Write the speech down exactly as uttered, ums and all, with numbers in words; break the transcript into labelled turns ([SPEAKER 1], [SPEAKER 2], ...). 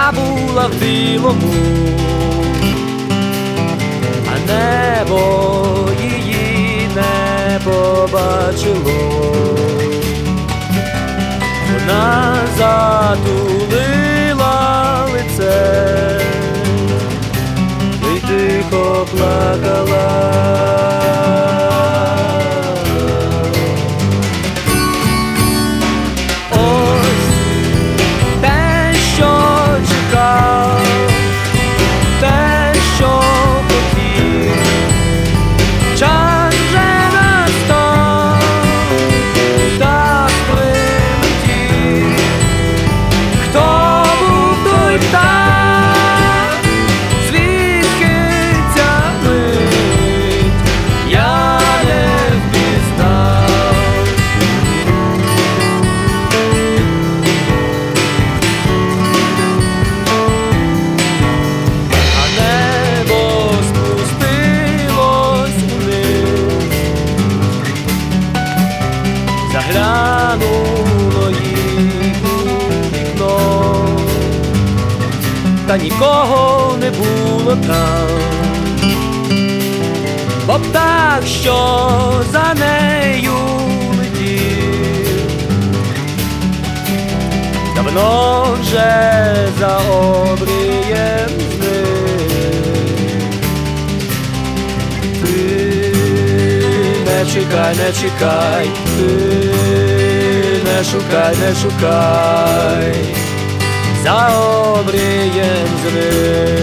[SPEAKER 1] була в білому, а небо її не побачило. Вона затулила лице і тихо плакала. Заглянуло їй у вікно, та нікого не було там, бо птах, що за нею летів, давно вже за обрієм зник. Ти не чекай, не чекай, ти не шукай, не шукай, за обрієм зник.